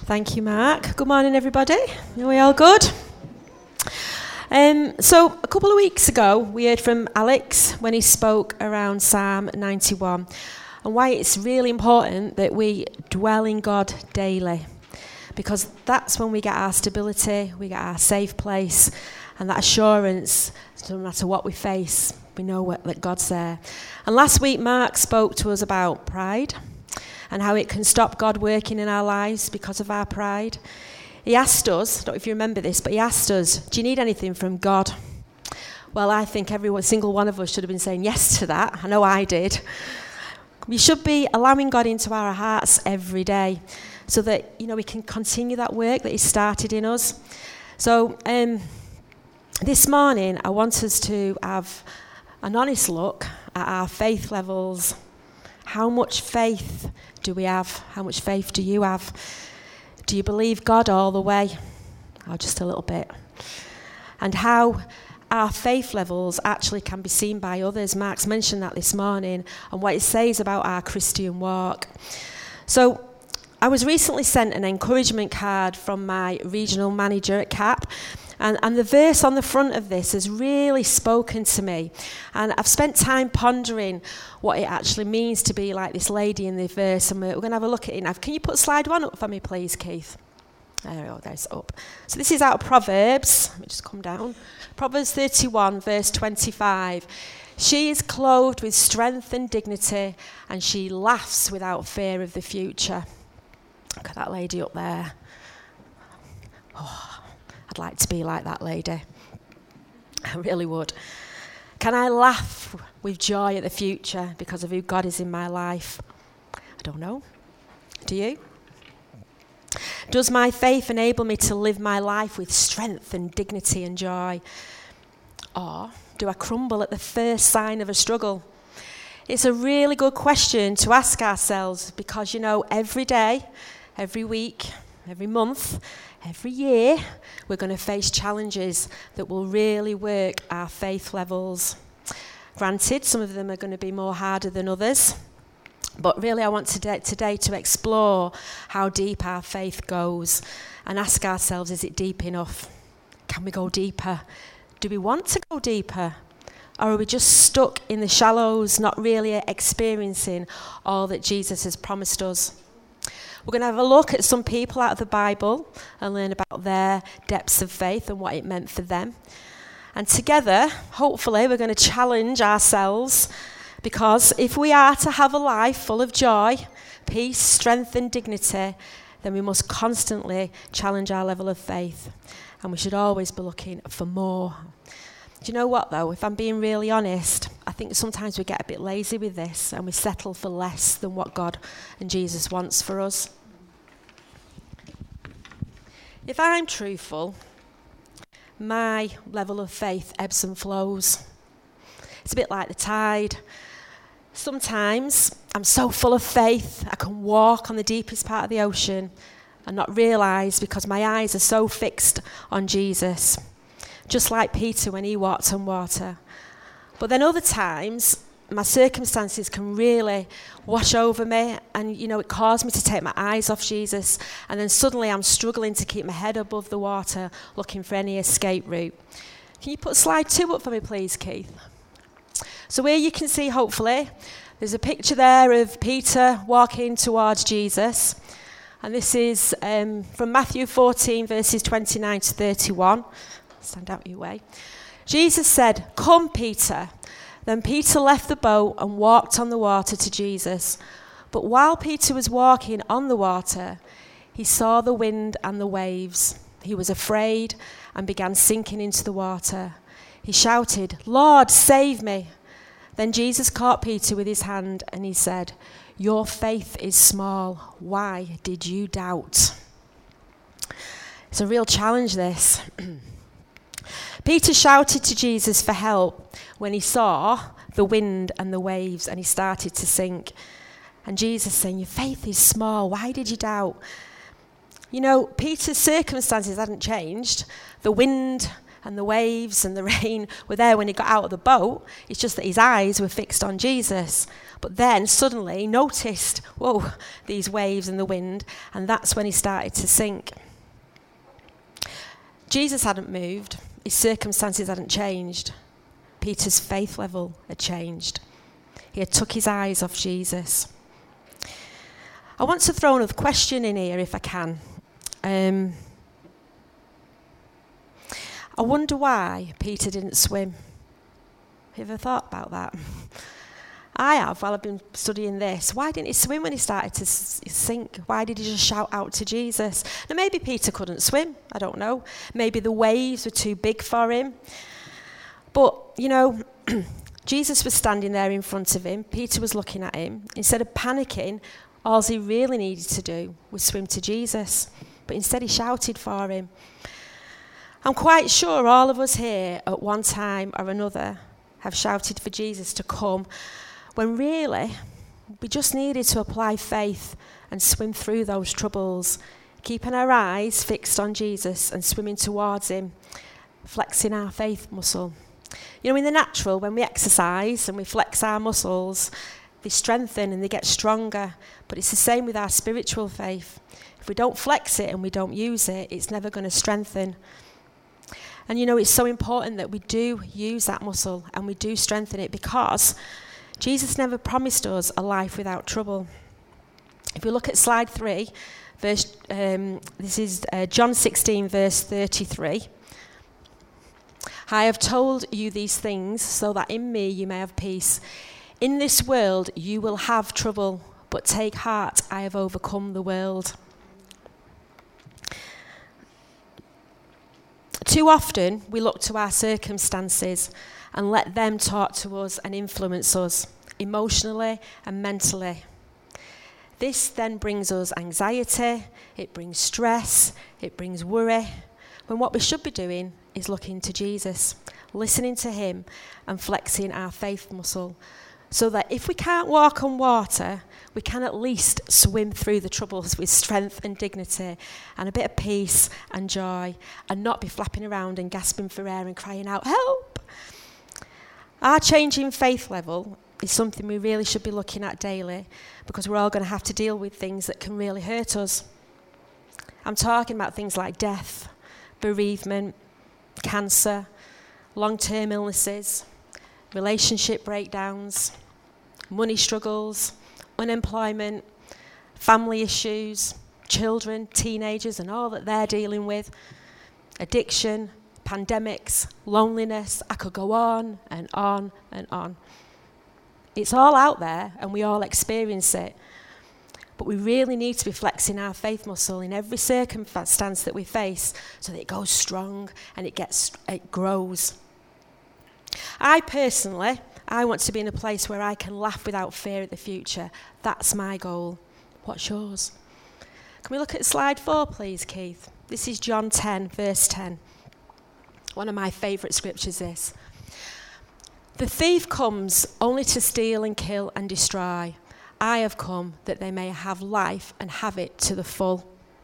Thank you, Mark. Good morning, everybody. Are we all good? So a couple of weeks ago, we heard from Alex when he spoke around Psalm 91 and why it's really important that we dwell in God daily, because that's when we get our stability, we get our safe place, and that assurance, no matter what we face, we know that God's there. And last week, Mark spoke to us about pride and how it can stop God working in our lives because of our pride. He asked us, I don't know if you remember this, but he asked us, do you need anything from God? Well, I think every single one of us should have been saying yes to that. I know I did. We should be allowing God into our hearts every day so that, we can continue that work that he started in us. So this morning, I want us to have an honest look at our faith levels. How much faith do we have? How much faith do you have? Do you believe God all the way? Or just a little bit? And how our faith levels actually can be seen by others. Mark's mentioned that this morning and what it says about our Christian walk. So I was recently sent an encouragement card from my regional manager at CAP. And the verse on the front of this has really spoken to me. And I've spent time pondering what it actually means to be like this lady in the verse. And we're going to have a look at it now. Can you put slide 1 up for me, please, Keith? There we go, there's up. So this is out of Proverbs. Let me just come down. Proverbs 31, verse 25. She is clothed with strength and dignity, and she laughs without fear of the future. Look at that lady up there. Oh, I'd like to be like that lady. I really would. Can I laugh with joy at the future because of who God is in my life? I don't know. Do you? Does my faith enable me to live my life with strength and dignity and joy? Or do I crumble at the first sign of a struggle? It's a really good question to ask ourselves because, every day, every week, every month, every year, we're going to face challenges that will really work our faith levels. Granted, some of them are going to be more harder than others, but really I want today to explore how deep our faith goes and ask ourselves, is it deep enough? Can we go deeper? Do we want to go deeper? Or are we just stuck in the shallows, not really experiencing all that Jesus has promised us? We're going to have a look at some people out of the Bible and learn about their depths of faith and what it meant for them. And together, hopefully, we're going to challenge ourselves, because if we are to have a life full of joy, peace, strength and dignity, then we must constantly challenge our level of faith. And we should always be looking for more. Do you know what, though? If I'm being really honest, I think sometimes we get a bit lazy with this and we settle for less than what God and Jesus wants for us. If I'm truthful, my level of faith ebbs and flows. It's a bit like the tide. Sometimes I'm so full of faith, I can walk on the deepest part of the ocean and not realise because my eyes are so fixed on Jesus. Just like Peter when he walked on water. But then other times, my circumstances can really wash over me and, it caused me to take my eyes off Jesus. And then suddenly I'm struggling to keep my head above the water, looking for any escape route. Can you put slide 2 up for me, please, Keith? So here you can see, hopefully, there's a picture there of Peter walking towards Jesus. And this is from Matthew 14, verses 29 to 31. Stand out your way. Jesus said, "Come, Peter." Then Peter left the boat and walked on the water to Jesus. But while Peter was walking on the water, he saw the wind and the waves. He was afraid and began sinking into the water. He shouted, "Lord, save me." Then Jesus caught Peter with his hand and he said, "Your faith is small. Why did you doubt?" It's a real challenge, this. Peter shouted to Jesus for help when he saw the wind and the waves and he started to sink. And Jesus saying, "Your faith is small. Why did you doubt?" Peter's circumstances hadn't changed. The wind and the waves and the rain were there when he got out of the boat. It's just that his eyes were fixed on Jesus. But then suddenly he noticed, whoa, these waves and the wind, and that's when he started to sink. Jesus hadn't moved. His circumstances hadn't changed. Peter's faith level had changed. He had took his eyes off Jesus. I want to throw another question in here if I can. I wonder why Peter didn't swim. Have you ever thought about that? I have, while I've been studying this. Why didn't he swim when he started to sink? Why did he just shout out to Jesus? Now, maybe Peter couldn't swim. I don't know. Maybe the waves were too big for him. But, you know, Jesus was standing there in front of him. Peter was looking at him. Instead of panicking, all he really needed to do was swim to Jesus. But instead he shouted for him. I'm quite sure all of us here at one time or another have shouted for Jesus to come, when really we just needed to apply faith and swim through those troubles, keeping our eyes fixed on Jesus and swimming towards him, flexing our faith muscle. You know, in the natural, when we exercise and we flex our muscles, they strengthen and they get stronger. But it's the same with our spiritual faith. If we don't flex it and we don't use it, it's never going to strengthen. And you know, it's so important that we do use that muscle and we do strengthen it, because Jesus never promised us a life without trouble. If we look at slide 3, this is John 16, verse 33. I have told you these things so that in me you may have peace. In this world you will have trouble, but take heart, I have overcome the world. Too often we look to our circumstances and let them talk to us and influence us emotionally and mentally. This then brings us anxiety, it brings stress, it brings worry, when what we should be doing is looking to Jesus, listening to him and flexing our faith muscle, so that if we can't walk on water, we can at least swim through the troubles with strength and dignity and a bit of peace and joy, and not be flapping around and gasping for air and crying out, help! Our changing faith level is something we really should be looking at daily, because we're all going to have to deal with things that can really hurt us. I'm talking about things like death, bereavement, cancer, long-term illnesses, relationship breakdowns, money struggles, unemployment, family issues, children, teenagers, and all that they're dealing with, addiction, pandemics, loneliness. I could go on and on and on. It's all out there and we all experience it. But we really need to be flexing our faith muscle in every circumstance that we face, so that it goes strong and it grows. I want to be in a place where I can laugh without fear at the future. That's my goal. What's yours? Can we look at slide 4, please, Keith? This is John 10, verse 10. One of my favourite scriptures, this. The thief comes only to steal and kill and destroy. I have come that they may have life and have it to the full.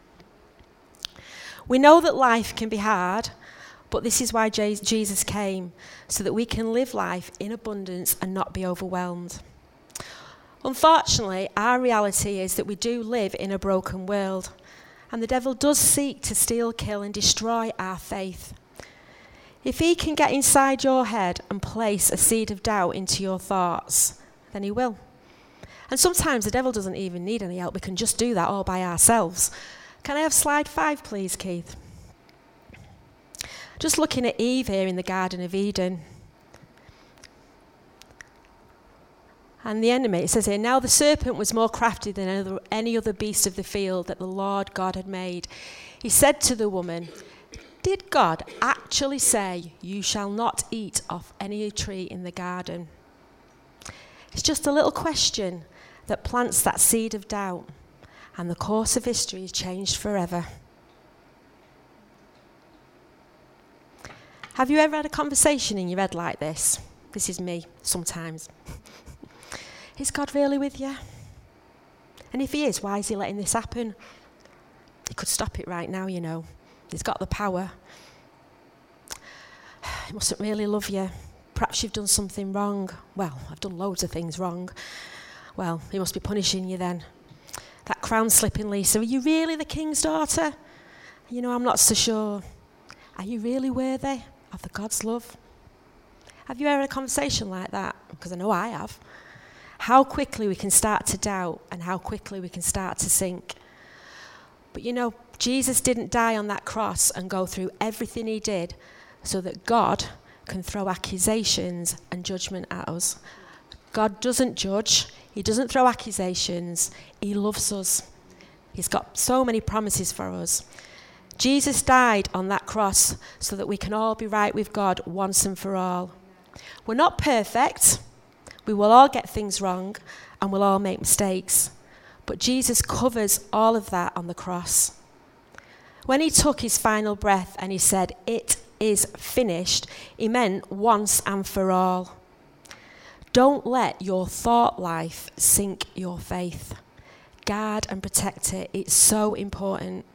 We know that life can be hard, but this is why Jesus came, so that we can live life in abundance and not be overwhelmed. Unfortunately, our reality is that we do live in a broken world, and the devil does seek to steal, kill, and destroy our faith. If he can get inside your head and place a seed of doubt into your thoughts, then he will. And sometimes the devil doesn't even need any help. We can just do that all by ourselves. Can I have slide 5, please, Keith? Just looking at Eve here in the Garden of Eden. And the enemy, it says here, now the serpent was more crafty than any other beast of the field that the Lord God had made. He said to the woman, did God actually say, you shall not eat of any tree in the garden? It's just a little question that plants that seed of doubt, and the course of history is changed forever. Have you ever had a conversation in your head like this? This is me, sometimes. Is God really with you? And if he is, why is he letting this happen? He could stop it right now, you know. He's got the power. he mustn't really love you. Perhaps you've done something wrong. Well, I've done loads of things wrong. Well, he must be punishing you then. That crown slipping, Lisa. Are you really the king's daughter? You know, I'm not so sure. Are you really worthy of the God's love? Have you ever had a conversation like that? Because I know I have. How quickly we can start to doubt and how quickly we can start to sink. But you know, Jesus didn't die on that cross and go through everything he did so that God can throw accusations and judgment at us. God doesn't judge. He doesn't throw accusations. He loves us. He's got so many promises for us. Jesus died on that cross so that we can all be right with God once and for all. We're not perfect. We will all get things wrong and we'll all make mistakes. But Jesus covers all of that on the cross. When he took his final breath and he said, "It is finished," he meant once and for all. Don't let your thought life sink your faith. Guard and protect it. It's so important.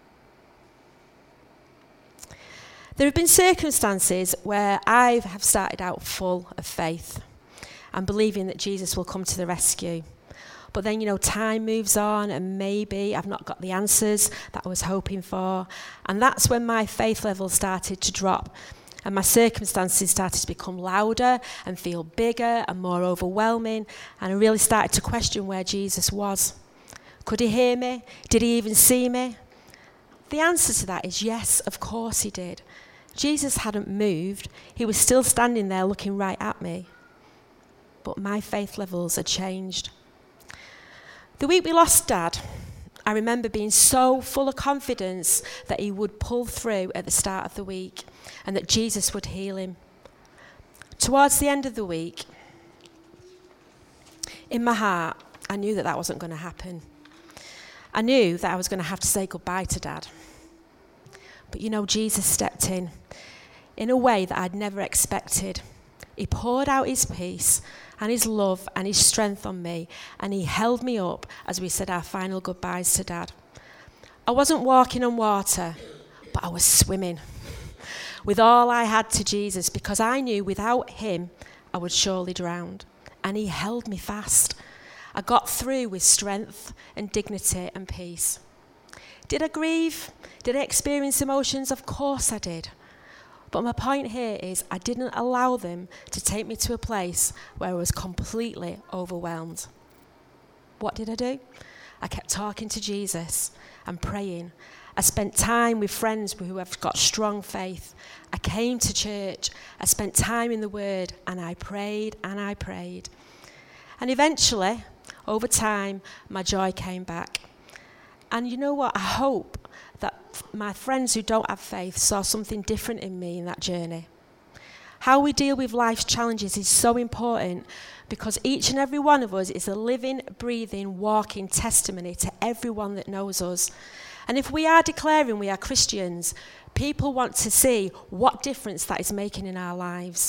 There have been circumstances where I have started out full of faith and believing that Jesus will come to the rescue. But then, you know, time moves on and maybe I've not got the answers that I was hoping for. And that's when my faith level started to drop and my circumstances started to become louder and feel bigger and more overwhelming. And I really started to question where Jesus was. Could he hear me? Did he even see me? The answer to that is yes, of course he did. Jesus hadn't moved. He was still standing there looking right at me. But my faith levels had changed. The week we lost Dad, I remember being so full of confidence that he would pull through at the start of the week and that Jesus would heal him. Towards the end of the week, in my heart, I knew that that wasn't going to happen. I knew that I was going to have to say goodbye to Dad. But you know, Jesus stepped in a way that I'd never expected. He poured out his peace and his love and his strength on me, and he held me up as we said our final goodbyes to Dad. I wasn't walking on water, but I was swimming with all I had to Jesus, because I knew without him I would surely drown, and he held me fast. I got through with strength and dignity and peace. Did I grieve? Did I experience emotions? Of course I did. But my point here is I didn't allow them to take me to a place where I was completely overwhelmed. What did I do? I kept talking to Jesus and praying. I spent time with friends who have got strong faith. I came to church. I spent time in the Word, and I prayed and I prayed. And eventually, over time, my joy came back. And you know what? I hope that my friends who don't have faith saw something different in me in that journey. How we deal with life's challenges is so important, because each and every one of us is a living, breathing, walking testimony to everyone that knows us. And if we are declaring we are Christians, people want to see what difference that is making in our lives.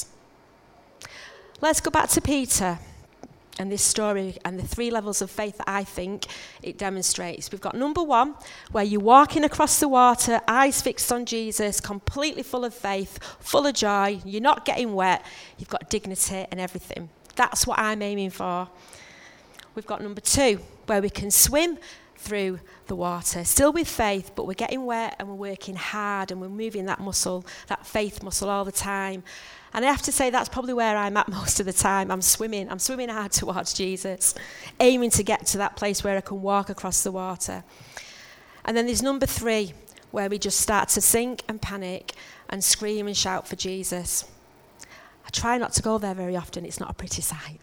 Let's go back to Peter and this story and the 3 levels of faith that I think it demonstrates. We've got number 1, where you're walking across the water, eyes fixed on Jesus, completely full of faith, full of joy. You're not getting wet. You've got dignity and everything. That's what I'm aiming for. We've got number 2, where we can swim through the water, still with faith, but we're getting wet and we're working hard and we're moving that muscle, that faith muscle all the time. And I have to say that's probably where I'm at most of the time. I'm swimming hard towards Jesus, aiming to get to that place where I can walk across the water. And then there's number 3, where we just start to sink and panic and scream and shout for Jesus. I try not to go there very often. It's not a pretty sight.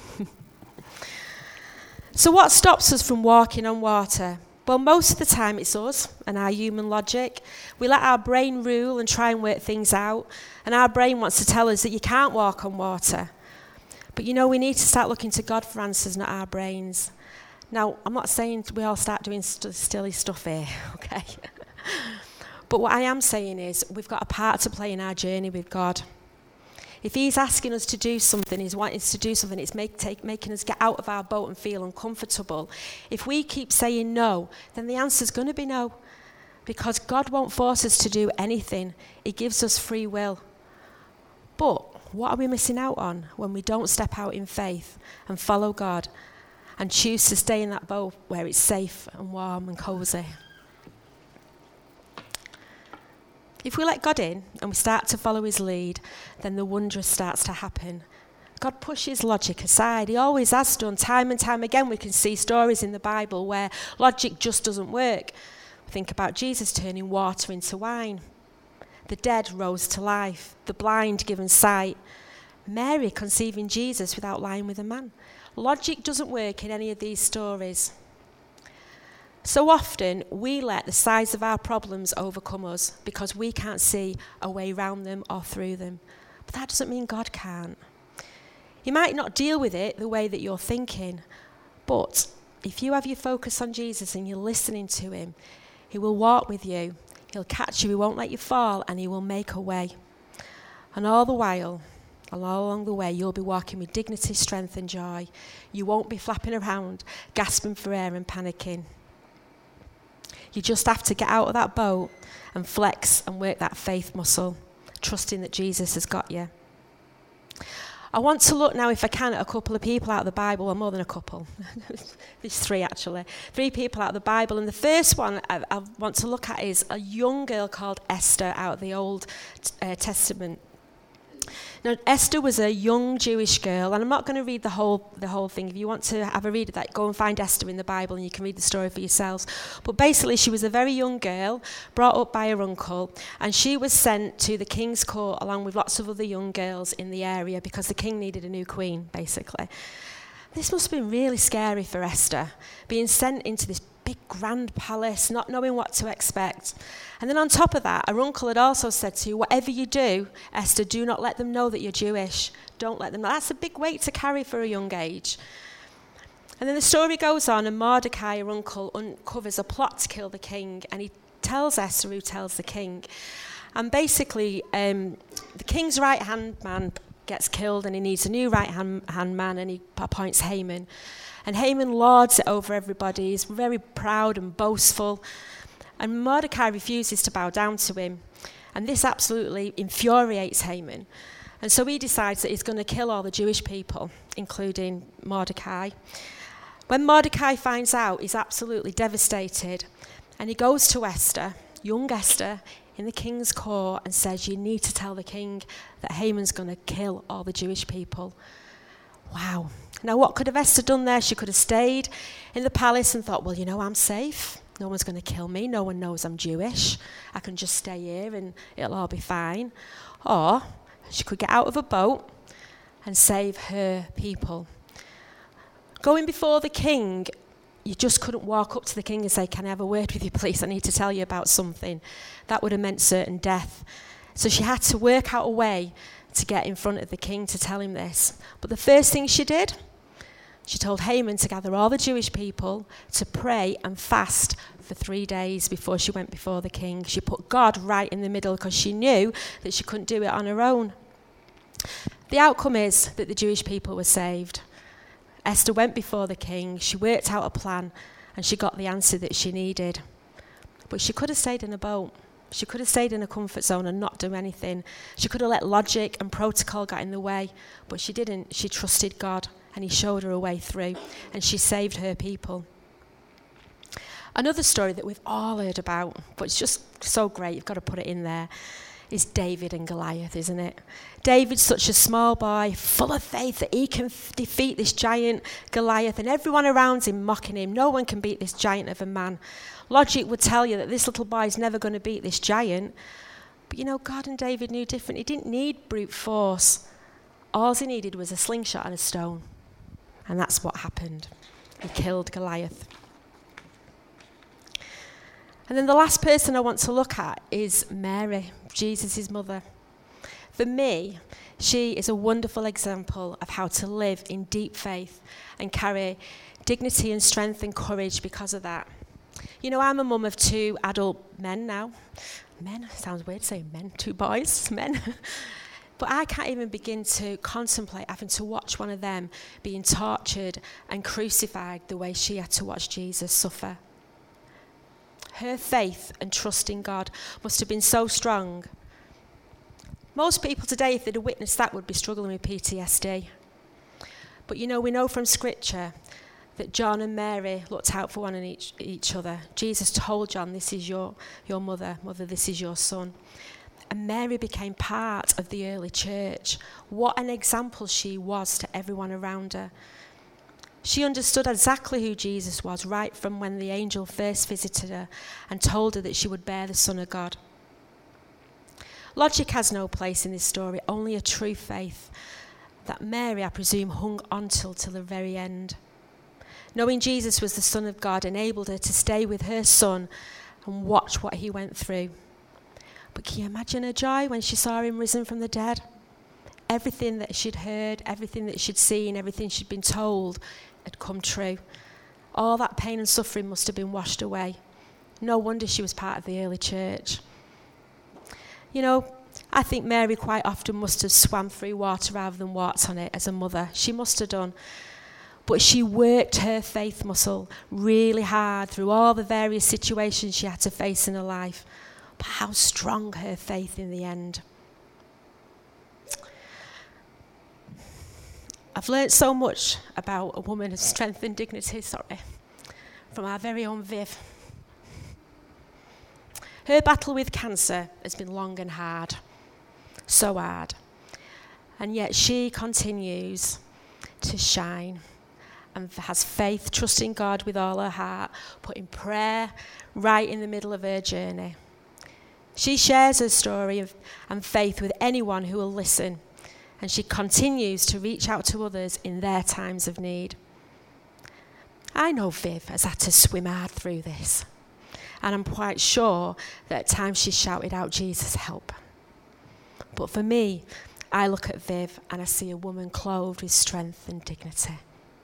So what stops us from walking on water? Well, most of the time it's us and our human logic. We let our brain rule and try and work things out. And our brain wants to tell us that you can't walk on water. But you know, we need to start looking to God for answers, not our brains. Now, I'm not saying we all start doing silly stuff here, okay? But what I am saying is we've got a part to play in our journey with God. If he's asking us to do something, he's wanting us to do something, it's making us get out of our boat and feel uncomfortable. If we keep saying no, then the answer's going to be no. Because God won't force us to do anything. He gives us free will. But what are we missing out on when we don't step out in faith and follow God and choose to stay in that boat where it's safe and warm and cozy? If we let God in and we start to follow his lead, then the wondrous starts to happen. God pushes logic aside. He always has done. Time and time again, we can see stories in the Bible where logic just doesn't work. Think about Jesus turning water into wine. The dead rose to life. The blind given sight. Mary conceiving Jesus without lying with a man. Logic doesn't work in any of these stories. So often, we let the size of our problems overcome us because we can't see a way around them or through them. But that doesn't mean God can't. He might not deal with it the way that you're thinking, but if you have your focus on Jesus and you're listening to him, he will walk with you, he'll catch you, he won't let you fall, and he will make a way. And all the while, all along the way, you'll be walking with dignity, strength and joy. You won't be flapping around, gasping for air and panicking. You just have to get out of that boat and flex and work that faith muscle, trusting that Jesus has got you. I want to look now, if I can, at a couple of people out of the Bible, or more than a couple. There's three, actually. 3 people out of the Bible. And the first one I want to look at is a young girl called Esther out of the Old Testament. Now, Esther was a young Jewish girl, and I'm not going to read the whole thing. If you want to have a read of that, go and find Esther in the Bible, and you can read the story for yourselves. But basically, she was a very young girl, brought up by her uncle, and she was sent to the king's court along with lots of other young girls in the area because the king needed a new queen, basically. This must have been really scary for Esther, being sent into this big grand palace, not knowing what to expect. And then on top of that, her uncle had also said to her, whatever you do, Esther, do not let them know that you're Jewish. Don't let them know. That's a big weight to carry for a young age. And then the story goes on, and Mordecai, her uncle, uncovers a plot to kill the king, and he tells Esther who tells the king. And basically, the king's right-hand man gets killed, and he needs a new right-hand man, and he appoints Haman. And Haman lords it over everybody. He's very proud and boastful. And Mordecai refuses to bow down to him. And this absolutely infuriates Haman. And so he decides that he's going to kill all the Jewish people, including Mordecai. When Mordecai finds out, he's absolutely devastated. And he goes to Esther, young Esther, in the king's court and says, you need to tell the king that Haman's going to kill all the Jewish people. Wow. Now, what could have Esther done there? She could have stayed in the palace and thought, well, you know, I'm safe. No one's going to kill me. No one knows I'm Jewish. I can just stay here and it'll all be fine. Or she could get out of a boat and save her people. Going before the king, you just couldn't walk up to the king and say, can I have a word with you, please? I need to tell you about something. That would have meant certain death. So she had to work out a way to get in front of the king to tell him this. But the first thing she did, she told Haman to gather all the Jewish people to pray and fast for 3 days before she went before the king. She put God right in the middle because she knew that she couldn't do it on her own. The outcome is that the Jewish people were saved. Esther went before the king, she worked out a plan, and she got the answer that she needed. But she could have stayed in a boat. She could have stayed in a comfort zone and not do anything. She could have let logic and protocol get in the way, but she didn't. She trusted God, and he showed her a way through, and she saved her people. Another story that we've all heard about, but it's just so great, you've got to put it in there, is David and Goliath, isn't it? David's such a small boy, full of faith that he can defeat this giant Goliath, and everyone around him mocking him. No one can beat this giant of a man. Logic would tell you that this little boy is never going to beat this giant. But you know, God and David knew different. He didn't need brute force. All he needed was a slingshot and a stone. And that's what happened. He killed Goliath. And then the last person I want to look at is Mary, Jesus' mother. For me, she is a wonderful example of how to live in deep faith and carry dignity and strength and courage because of that. You know, I'm a mum of 2 adult men now. Men? Sounds weird saying men. 2 boys, men. But I can't even begin to contemplate having to watch one of them being tortured and crucified the way she had to watch Jesus suffer. Her faith and trust in God must have been so strong. Most people today, if they'd have witnessed that, would be struggling with PTSD. But we know from Scripture that John and Mary looked out for one and each other. Jesus told John, this is your mother, this is your son. And Mary became part of the early church. What an example she was to everyone around her. She understood exactly who Jesus was right from when the angel first visited her and told her that she would bear the Son of God. Logic has no place in this story, only a true faith that Mary, I presume, hung on till the very end. Knowing Jesus was the Son of God enabled her to stay with her son and watch what he went through. But can you imagine her joy when she saw him risen from the dead? Everything that she'd heard, everything that she'd seen, everything she'd been told had come true. All that pain and suffering must have been washed away. No wonder she was part of the early church. I think Mary quite often must have swam through water rather than walked on it as a mother. She must have done. But she worked her faith muscle really hard through all the various situations she had to face in her life. But how strong her faith in the end. I've learnt so much about a woman of strength and dignity, from our very own Viv. Her battle with cancer has been long and hard, so hard. And yet she continues to shine and has faith, trusting God with all her heart, putting prayer right in the middle of her journey. She shares her story and faith with anyone who will listen, and she continues to reach out to others in their times of need. I know Viv has had to swim hard through this, and I'm quite sure that at times she shouted out, Jesus, help. But for me, I look at Viv and I see a woman clothed with strength and dignity.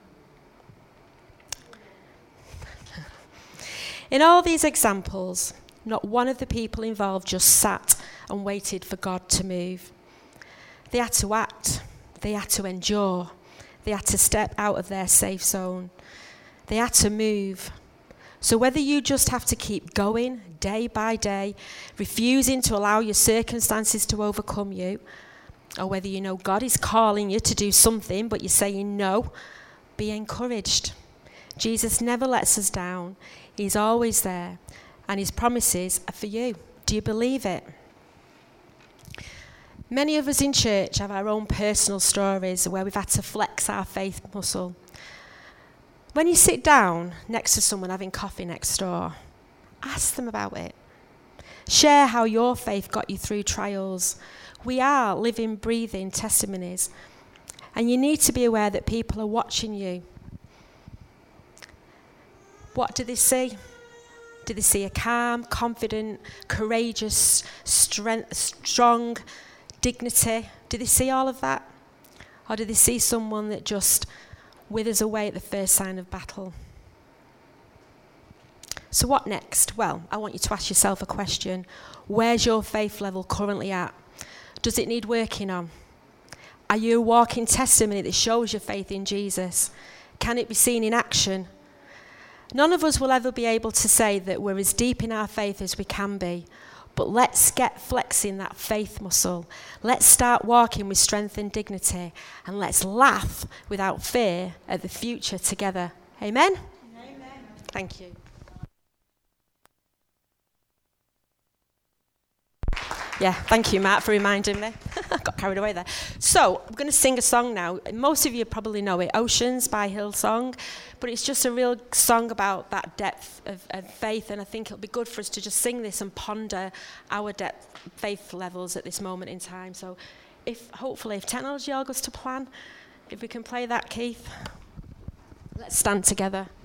In all these examples, not one of the people involved just sat and waited for God to move. They had to act. They had to endure. They had to step out of their safe zone. They had to move. So whether you just have to keep going day by day, refusing to allow your circumstances to overcome you, or whether you know God is calling you to do something but you're saying no, be encouraged. Jesus never lets us down. He's always there, and his promises are for you. Do you believe it? Many of us in church have our own personal stories where we've had to flex our faith muscle. When you sit down next to someone having coffee next door, ask them about it. Share how your faith got you through trials. We are living, breathing testimonies, and you need to be aware that people are watching you. What do they see? Do they see a calm, confident, courageous, strong dignity? Do they see all of that? Or do they see someone that just withers away at the first sign of battle? So what next? Well, I want you to ask yourself a question. Where's your faith level currently at? Does it need working on? Are you a walking testimony that shows your faith in Jesus? Can it be seen in action? None of us will ever be able to say that we're as deep in our faith as we can be, but let's get flexing that faith muscle. Let's start walking with strength and dignity, and let's laugh without fear at the future together. Amen? Amen. Thank you. Yeah, thank you, Matt, for reminding me. I got carried away there. So, I'm going to sing a song now. Most of you probably know it, Oceans by Hillsong, but it's just a real song about that depth of faith, and I think it'll be good for us to just sing this and ponder our faith levels at this moment in time. So, hopefully, if technology all goes to plan, if we can play that, Keith, let's stand together.